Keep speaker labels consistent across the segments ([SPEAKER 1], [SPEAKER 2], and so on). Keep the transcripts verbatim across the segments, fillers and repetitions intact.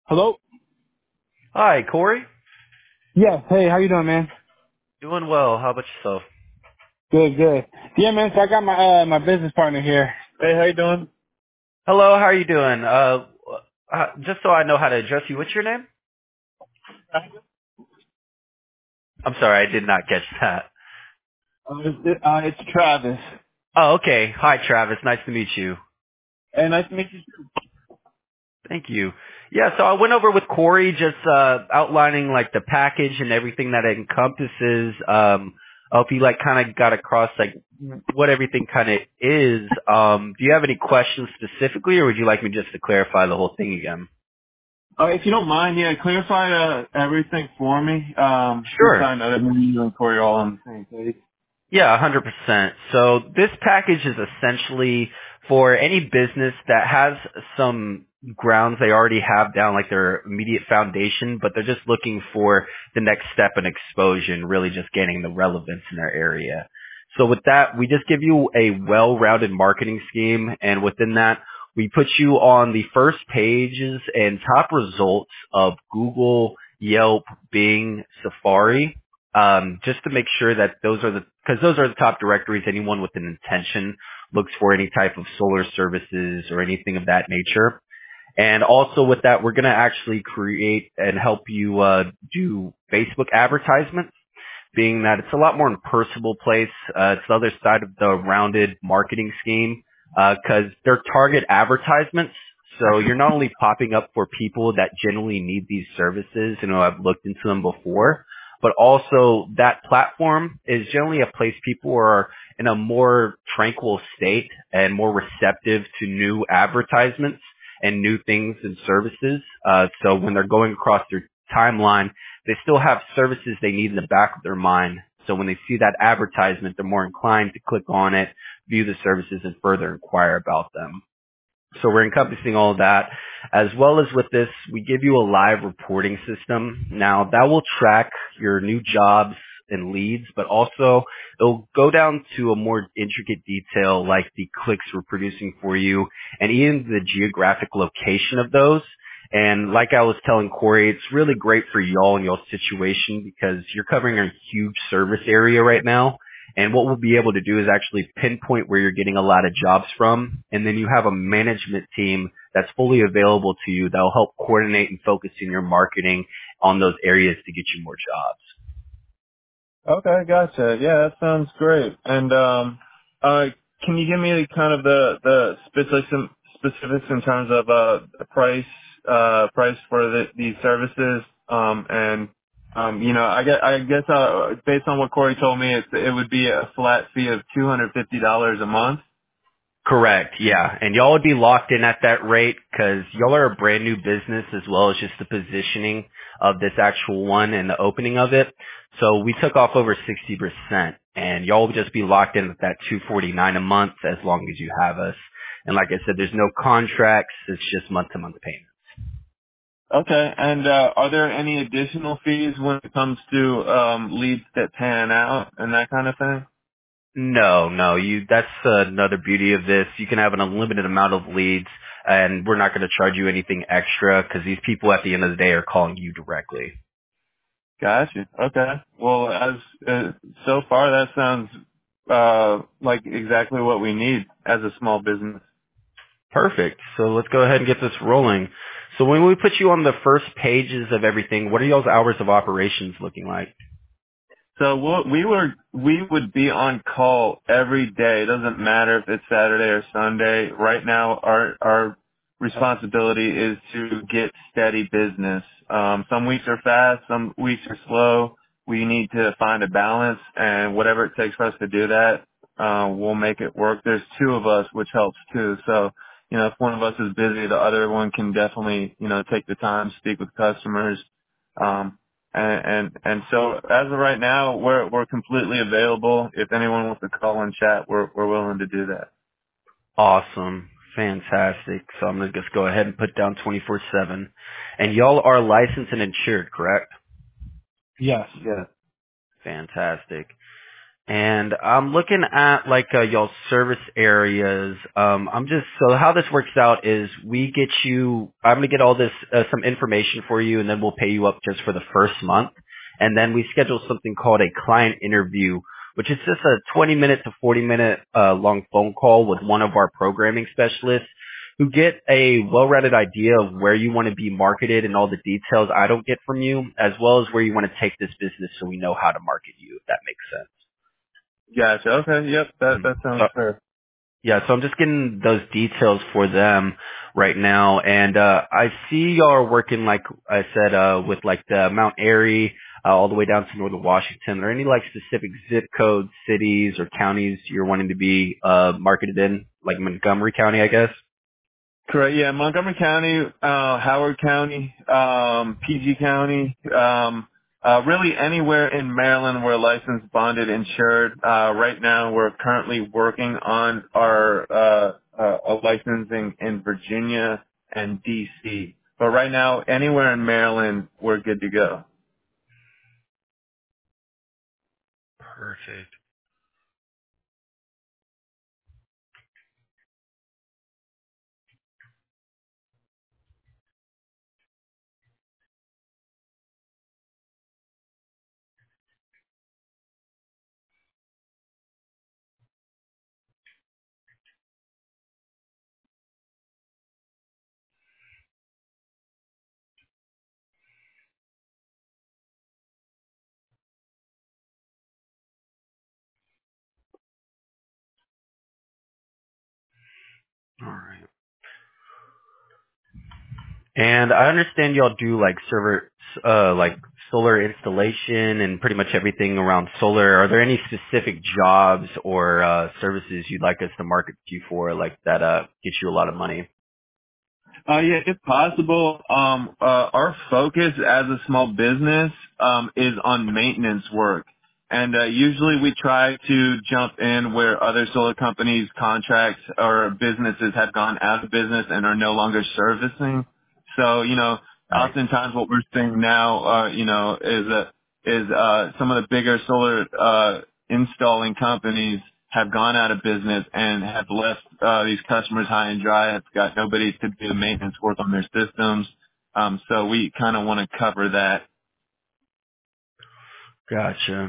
[SPEAKER 1] Hello?
[SPEAKER 2] Hi, Corey.
[SPEAKER 1] Yeah, hey, how you doing, man?
[SPEAKER 2] Doing well. How about yourself?
[SPEAKER 1] Good, good. Yeah, man, so I got my uh my business partner here. Hey, how you doing?
[SPEAKER 2] Hello, how are you doing? Uh, uh, just so I know how to address you, what's your name? I'm sorry, I did not catch that.
[SPEAKER 1] Uh, it's, uh, it's Travis.
[SPEAKER 2] Oh, okay. Hi, Travis. Nice to meet you.
[SPEAKER 1] Hey, nice to meet you.
[SPEAKER 2] Thank you. Yeah, so I went over with Corey just uh outlining like the package and everything that it encompasses. Um I hope you like kind of got across like what everything kind of is. Um do you have any questions specifically, or would you like me just to clarify the whole thing again?
[SPEAKER 1] Uh, if you don't mind, yeah, clarify uh, everything for me. Um, just so
[SPEAKER 2] Sure.
[SPEAKER 1] I know that maybe you and Corey are all on the same page.
[SPEAKER 2] Yeah, one hundred percent. So this package is essentially for any business that has some grounds they already have down, like their immediate foundation, but they're just looking for the next step in exposure and really just gaining the relevance in their area. So with that, we just give you a well-rounded marketing scheme, and within that, we put you on the first pages and top results of Google, Yelp, Bing, Safari, um, just to make sure that those are the, because those are the top directories anyone with an intention looks for any type of solar services or anything of that nature. And also with that, we're going to actually create and help you uh, do Facebook advertisements, being that it's a lot more in a personable place. Uh, it's the other side of the rounded marketing scheme because they're target advertisements. So you're not only popping up for people that genuinely need these services and who have looked into them before, but also that platform is generally a place people are in a more tranquil state and more receptive to new advertisements and new things and services. Uh, so when they're going across their timeline, they still have services they need in the back of their mind. So when they see that advertisement, they're more inclined to click on it, view the services, and further inquire about them. So we're encompassing all of that. As well as with this, we give you a live reporting system. Now that will track your new jobs and leads, but also it'll go down to a more intricate detail like the clicks we're producing for you and even the geographic location of those. And like I was telling Corey, it's really great for y'all in your situation because you're covering a huge service area right now. And what we'll be able to do is actually pinpoint where you're getting a lot of jobs from. And then you have a management team that's fully available to you that'll help coordinate and focus in your marketing on those areas to get you more jobs.
[SPEAKER 1] Okay, gotcha. Yeah, that sounds great. And um, uh, can you give me kind of the the specifics specifics in terms of uh the price uh price for the, these services? Um, and um, you know, I guess I guess uh, based on what Corey told me, it it would be a flat fee of two hundred fifty dollars a month.
[SPEAKER 2] Correct, yeah. And y'all would be locked in at that rate because y'all are a brand new business as well as just the positioning of this actual one and the opening of it. So we took off over sixty percent and y'all will just be locked in at that two forty-nine a month as long as you have us. And like I said, there's no contracts. It's just month to month payment.
[SPEAKER 1] Okay. And uh, are there any additional fees when it comes to um, leads that pan out and that kind of thing?
[SPEAKER 2] No, no, you, that's another beauty of this. You can have an unlimited amount of leads and we're not going to charge you anything extra because these people at the end of the day are calling you directly.
[SPEAKER 1] Gotcha. Okay. Well, as uh, so far that sounds uh, like exactly what we need as a small business.
[SPEAKER 2] Perfect. So let's go ahead and get this rolling. So when we put you on the first pages of everything, what are y'all's hours of operations looking like?
[SPEAKER 1] So what we were we would be on call every day. It doesn't matter if it's Saturday or Sunday. Right now, our our responsibility is to get steady business. Um, some weeks are fast, some weeks are slow. We need to find a balance, and whatever it takes for us to do that, uh, we'll make it work. There's two of us, which helps too. So, you know, if one of us is busy, the other one can definitely, you know, take the time, speak with customers. Um, and, and and so as of right now, we're we're completely available. If anyone wants to call and chat, we're we're willing to do that.
[SPEAKER 2] Awesome. Fantastic. So I'm going to just go ahead and put down twenty-four seven. And y'all are licensed and insured, correct?
[SPEAKER 1] Yes. Yeah.
[SPEAKER 2] Fantastic. And I'm looking at like uh, y'all's service areas. Um, I'm just so how this works out is we get you. I'm gonna get all this uh, some information for you, and then we'll pay you up just for the first month, and then we schedule something called a client interview, which is just a twenty minute to forty minute uh, long phone call with one of our programming specialists who get a well-rounded idea of where you want to be marketed and all the details I don't get from you, as well as where you want to take this business so we know how to market you, if that makes sense.
[SPEAKER 1] Gotcha. Okay. Yep. That
[SPEAKER 2] Mhm.
[SPEAKER 1] that sounds
[SPEAKER 2] So
[SPEAKER 1] fair.
[SPEAKER 2] yeah, so I'm just getting those details for them right now, and uh I see y'all are working like I said uh with like the Mount Airy uh, all the way down to northern Washington. Are there any like specific zip codes, cities, or counties you're wanting to be uh marketed in, like Montgomery County, I guess?
[SPEAKER 1] Correct. Yeah, Montgomery County, uh, Howard County, um, P G County, um, uh, really anywhere in Maryland we're licensed, bonded, insured. Uh, right now we're currently working on our uh, uh, a licensing in Virginia and D C. But right now, anywhere in Maryland, we're good to go.
[SPEAKER 2] Perfect. All right. And I understand y'all do like server, uh, like solar installation and pretty much everything around solar. Are there any specific jobs or uh, services you'd like us to market you for, like that uh, get you a lot of money?
[SPEAKER 1] Uh, yeah, if possible. Um, uh, our focus as a small business um, is on maintenance work, and uh, usually we try to jump in where other solar companies' contracts or businesses have gone out of business and are no longer servicing. So, you know,
[SPEAKER 2] Nice.
[SPEAKER 1] oftentimes what we're seeing now, uh, you know, is uh, is uh, some of the bigger solar uh, installing companies have gone out of business and have left uh, these customers high and dry. Have got nobody to do maintenance work on their systems. Um, so we kind of want to cover that.
[SPEAKER 2] Gotcha.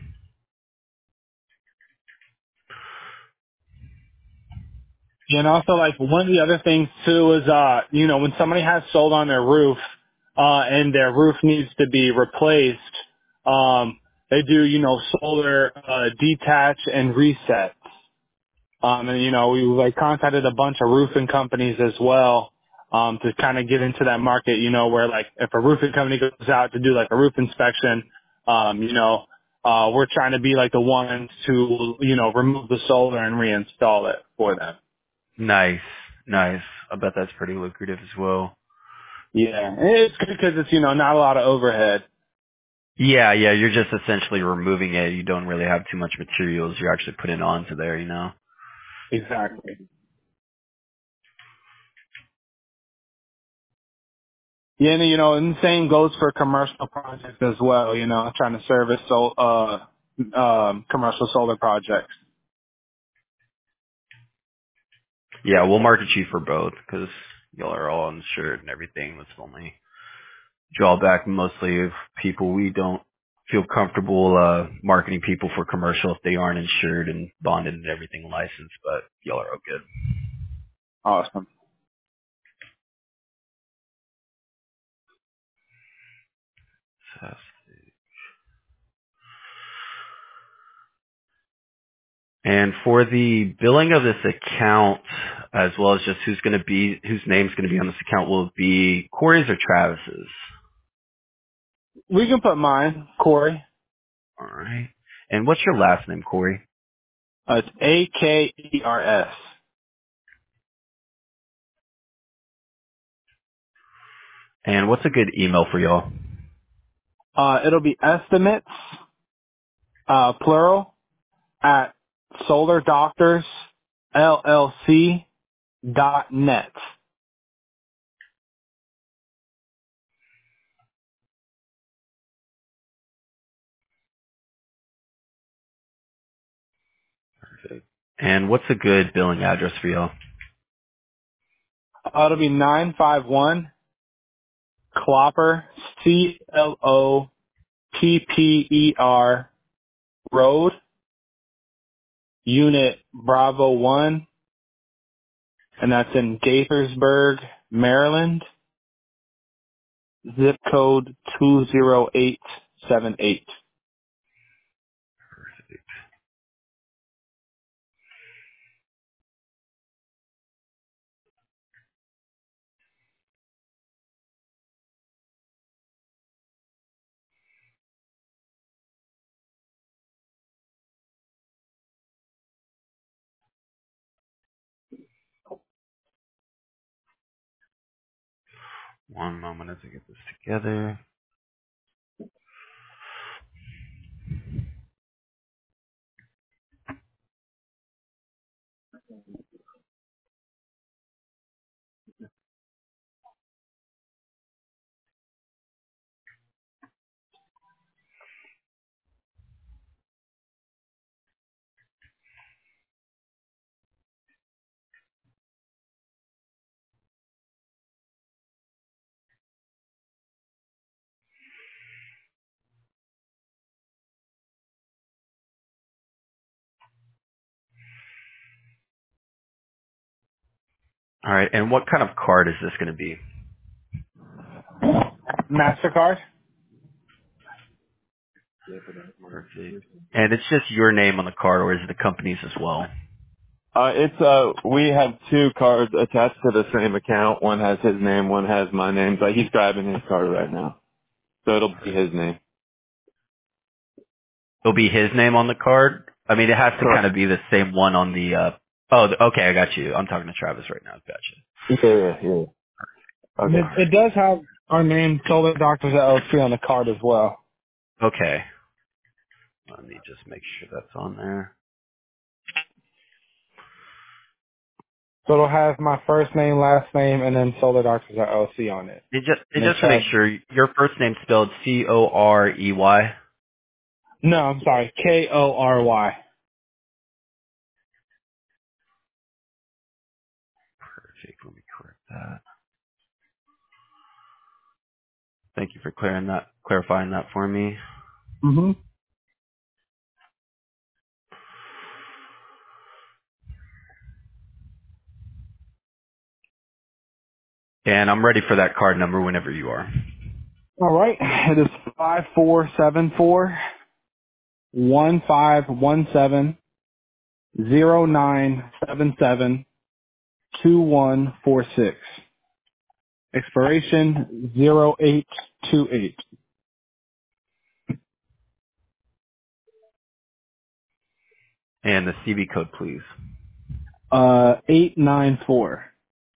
[SPEAKER 3] Yeah, and also like one of the other things too is uh you know when somebody has solar on their roof uh and their roof needs to be replaced, um they do you know solar uh detach and reset. Um and you know we like contacted a bunch of roofing companies as well um to kind of get into that market, you know, where like if a roofing company goes out to do like a roof inspection, um you know uh we're trying to be like the ones to you know remove the solar and reinstall it for them.
[SPEAKER 2] Nice. Nice. I bet that's pretty lucrative as well.
[SPEAKER 3] Yeah, it's good because it's you know not a lot of overhead.
[SPEAKER 2] Yeah, yeah, you're just essentially removing it. You don't really have too much materials you're actually putting onto there, you know?
[SPEAKER 3] Exactly. Yeah, and you know, and the same goes for commercial projects as well. You know, trying to service so uh um commercial solar projects.
[SPEAKER 2] Yeah, we'll market you for both because y'all are all insured and everything. That's the only drawback mostly of people. We don't feel comfortable uh marketing people for commercial if they aren't insured and bonded and everything licensed, but y'all are all good.
[SPEAKER 3] Awesome.
[SPEAKER 2] So, and for the billing of this account, as well as just who's going to be, whose name's going to be on this account, will it be Corey's or Travis's?
[SPEAKER 3] We can put mine, Corey.
[SPEAKER 2] All right. And what's your last name, Corey?
[SPEAKER 3] Uh, it's A K E R S.
[SPEAKER 2] And what's a good email for y'all?
[SPEAKER 3] Uh, it'll be estimates, uh, plural, at solar doctors L L C dot net.
[SPEAKER 2] Perfect. And what's a good billing address for y'all?
[SPEAKER 3] Uh, it'll be nine five one Clopper, C L O P P E R Road, Unit Bravo one, and that's in Gaithersburg, Maryland, zip code two zero eight seven eight.
[SPEAKER 2] One moment as I get this together. All right. And what kind of card is this going to be?
[SPEAKER 3] MasterCard?
[SPEAKER 2] Perfect. And it's just your name on the card, or is it the company's as well?
[SPEAKER 1] Uh, it's, uh, we have two cards attached to the same account. One has his name, one has my name, but he's grabbing his card right now. So it'll be his name.
[SPEAKER 2] It'll be his name on the card? I mean, it has to kind of be the same one on the, uh, oh, th- okay, I got you. I'm talking to Travis right now. Gotcha.
[SPEAKER 1] Yeah, yeah, yeah.
[SPEAKER 3] And it,
[SPEAKER 1] Okay.
[SPEAKER 3] it does have our name, Solar Doctors L L C, on the card as well.
[SPEAKER 2] Okay. Let me just make sure that's on there.
[SPEAKER 3] So it'll have my first name, last name, and then Solar Doctors L L C on it.
[SPEAKER 2] It just, it
[SPEAKER 3] And it's
[SPEAKER 2] just to make
[SPEAKER 3] had,
[SPEAKER 2] sure, your first name spelled C O R E Y.
[SPEAKER 3] no, I'm sorry, K O R Y.
[SPEAKER 2] Perfect. Let me correct that. Thank you for clearing that, clarifying that for me.
[SPEAKER 3] Mm-hmm.
[SPEAKER 2] And I'm ready for that card number whenever you are.
[SPEAKER 3] All right. It is five four seven four one five one seven zero nine seven seven two one four six. Expiration zero eight two eight.
[SPEAKER 2] And the C V code, please.
[SPEAKER 3] Uh, eight nine four.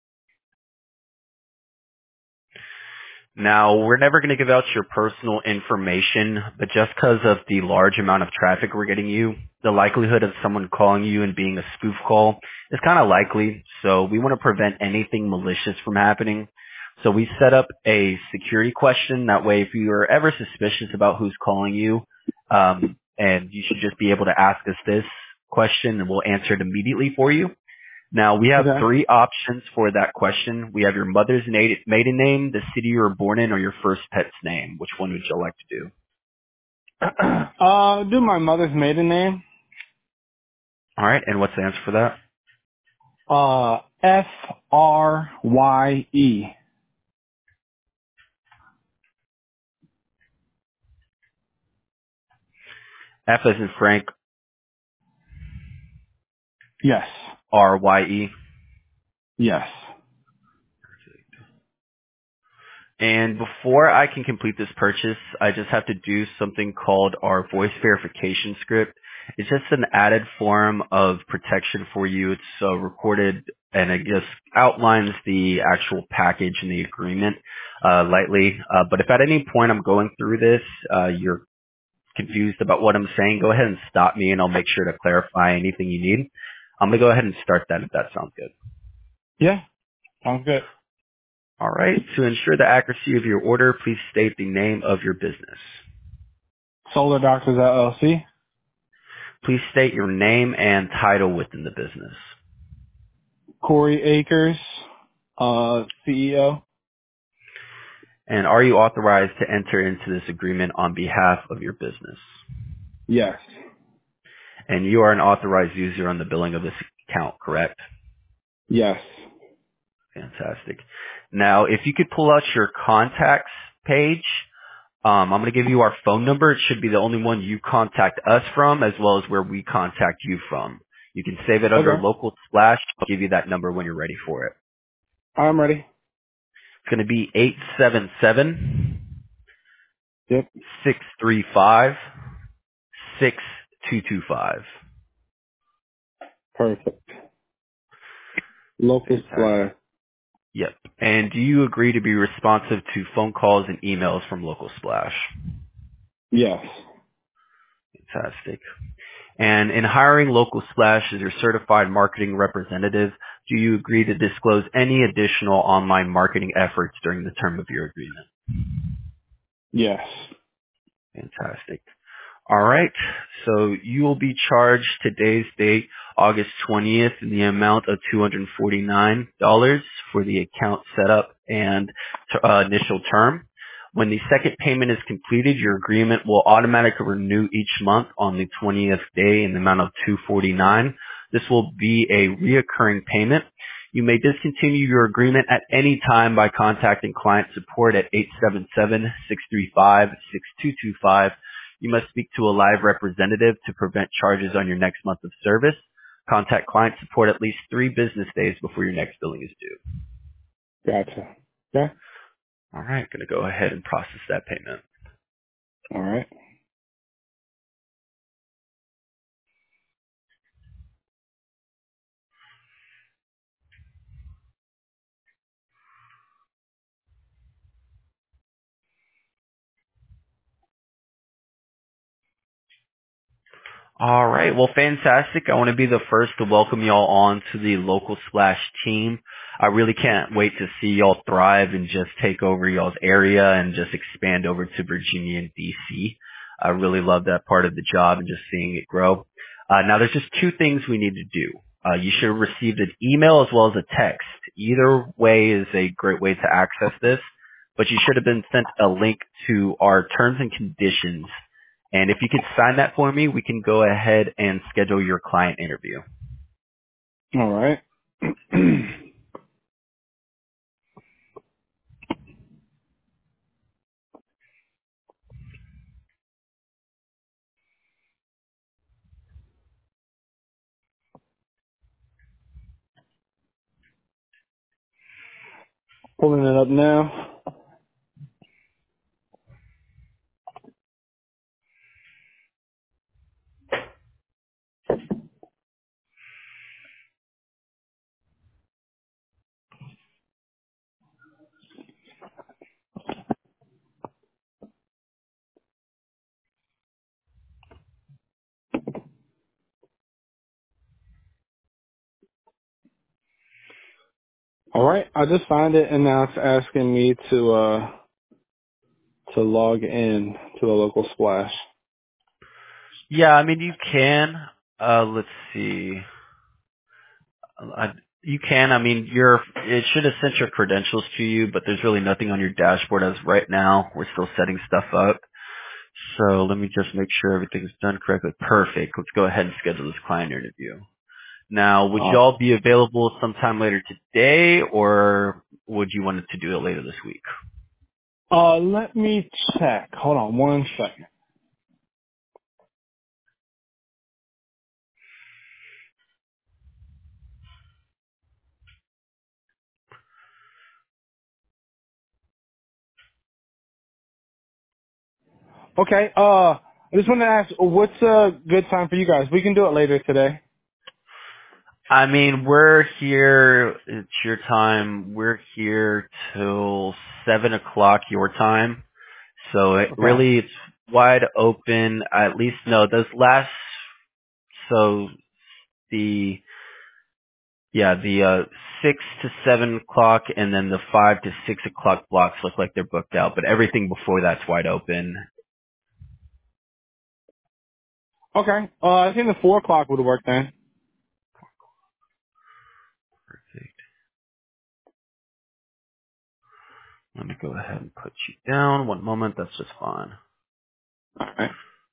[SPEAKER 2] Now, we're never going to give out your personal information, but just because of the large amount of traffic we're getting you, the likelihood of someone calling you and being a spoof call is kind of likely. So we want to prevent anything malicious from happening. So we set up a security question. That way, if you are ever suspicious about who's calling you, um, and you should just be able to ask us this question and we'll answer it immediately for you. Now, we have
[SPEAKER 3] Okay.
[SPEAKER 2] three options for that question. We have your mother's na- maiden name, the city you were born in, or your first pet's name. Which one would you like to do?
[SPEAKER 3] uh, do my mother's maiden name.
[SPEAKER 2] All right, and what's the answer for that?
[SPEAKER 3] Uh, F R Y E.
[SPEAKER 2] F as in Frank,
[SPEAKER 3] Yes.
[SPEAKER 2] R Y E.
[SPEAKER 3] Yes.
[SPEAKER 2] And before I can complete this purchase, I just have to do something called our voice verification script. It's just an added form of protection for you. It's uh, recorded and it just outlines the actual package and the agreement uh, lightly. Uh, but if at any point I'm going through this, uh, you're confused about what I'm saying, go ahead and stop me and I'll make sure to clarify anything you need. I'm going to go ahead and start that if that sounds good.
[SPEAKER 3] Yeah. Sounds good.
[SPEAKER 2] All right. To ensure the accuracy of your order, please state the name of your business.
[SPEAKER 3] Solar Doctors L L C.
[SPEAKER 2] Please state your name and title within the business.
[SPEAKER 3] Corey Akers, uh, C E O.
[SPEAKER 2] And are you authorized to enter into this agreement on behalf of your business?
[SPEAKER 3] Yes.
[SPEAKER 2] And you are an authorized user on the billing of this account, correct?
[SPEAKER 3] Yes.
[SPEAKER 2] Fantastic. Now, if you could pull out your contacts page, um, I'm going to give you our phone number. It should be the only one you contact us from, as well as where we contact you from. You can save it under
[SPEAKER 3] Okay.
[SPEAKER 2] Local Splash. I'll give you that number when you're ready for it.
[SPEAKER 3] I'm ready.
[SPEAKER 2] It's going to be eight seven seven,
[SPEAKER 3] Yep.
[SPEAKER 2] six three five, six two two five.
[SPEAKER 3] Perfect. Local
[SPEAKER 2] Fantastic.
[SPEAKER 3] Splash.
[SPEAKER 2] Yep. And do you agree to be responsive to phone calls and emails from Local Splash?
[SPEAKER 3] Yes.
[SPEAKER 2] Fantastic. And in hiring Local Splash as your certified marketing representative, do you agree to disclose any additional online marketing efforts during the term of your agreement?
[SPEAKER 3] Yes.
[SPEAKER 2] Fantastic. All right. So you will be charged today's date, August twentieth, in the amount of two hundred forty-nine dollars for the account setup and uh, initial term. When the second payment is completed, your agreement will automatically renew each month on the twentieth day in the amount of two hundred forty-nine dollars. This will be a reoccurring payment. You may discontinue your agreement at any time by contacting client support at eight seven seven, six three five, six two two five. You must speak to a live representative to prevent charges on your next month of service. Contact client support at least three business days before your next billing is due.
[SPEAKER 3] Gotcha. Okay.
[SPEAKER 2] All right, going to go ahead and process that payment.
[SPEAKER 3] All right.
[SPEAKER 2] All right. Well, fantastic. I want to be the first to welcome y'all on to the Local Splash team. I really can't wait to see y'all thrive and just take over y'all's area and just expand over to Virginia and D C. I really love that part of the job and just seeing it grow. Uh, now, there's just two things we need to do. Uh, you should have received an email as well as a text. Either way is a great way to access this, but you should have been sent a link to our terms and conditions. And if you could sign that for me, we can go ahead and schedule your client interview.
[SPEAKER 3] All right. Pulling it up now. All right. I just signed it, and now it's asking me to uh to log in to the Local Splash.
[SPEAKER 2] Yeah, I mean, you can. Uh, let's see. I, you can. I mean, your it should have sent your credentials to you, but there's really nothing on your dashboard as right now. We're still setting stuff up. So let me just make sure everything's done correctly. Perfect. Let's go ahead and schedule this client interview. Now, would
[SPEAKER 3] Uh,
[SPEAKER 2] y'all be available sometime later today, or would you want to do it later this week?
[SPEAKER 3] uh, let me check. Hold on one second. Okay. Uh, I just want to ask, what's a good time for you guys? We can do it later today.
[SPEAKER 2] I mean, we're here, it's your time, we're here till seven o'clock your time. So it
[SPEAKER 3] Okay.
[SPEAKER 2] really, it's wide open, at least, no, those last, so the, yeah, the, uh, six to seven o'clock and then the five to six o'clock blocks look like they're booked out, but everything before that's wide open.
[SPEAKER 3] Okay. Uh, I think the four o'clock would work then.
[SPEAKER 2] Perfect. Let me go ahead and put you down. One moment. That's just fine.
[SPEAKER 3] All right.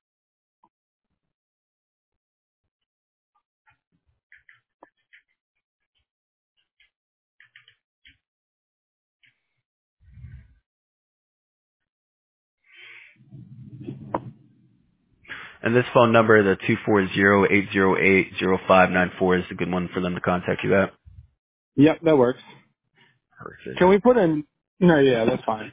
[SPEAKER 2] And this phone number, the two four zero, eight zero eight, zero five nine four, is a good one for them to contact you at.
[SPEAKER 3] Yep, that works.
[SPEAKER 2] Perfect.
[SPEAKER 3] Can we put in? No, yeah, that's fine.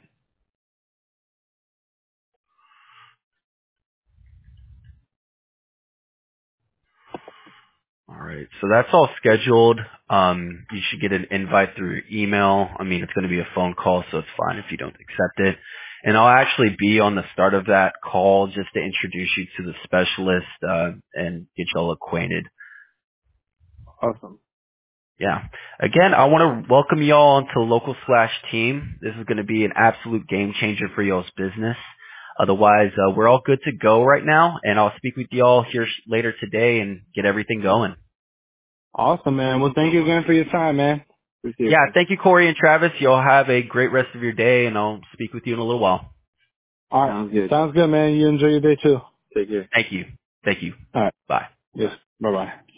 [SPEAKER 2] All right. So that's all scheduled. Um, you should get an invite through your email. I mean, it's going to be a phone call, so it's fine if you don't accept it. And I'll actually be on the start of that call just to introduce you to the specialist uh, and get you all acquainted.
[SPEAKER 3] Awesome.
[SPEAKER 2] Yeah. Again, I want to welcome y'all onto Local Slash Team. This is going to be an absolute game changer for y'all's business. Otherwise, uh, we're all good to go right now, and I'll speak with y'all here sh- later today and get everything going.
[SPEAKER 3] Awesome, man. Well, thank you again for your time, man. Appreciate
[SPEAKER 2] Yeah,
[SPEAKER 3] it.
[SPEAKER 2] thank you, Corey and Travis. Y'all have a great rest of your day, and I'll speak with you in a little while.
[SPEAKER 3] All right. Sounds good. Sounds good, man. You enjoy your day too. Take care.
[SPEAKER 2] Thank you. Thank you.
[SPEAKER 3] All right.
[SPEAKER 2] Bye.
[SPEAKER 3] Yes. Bye bye.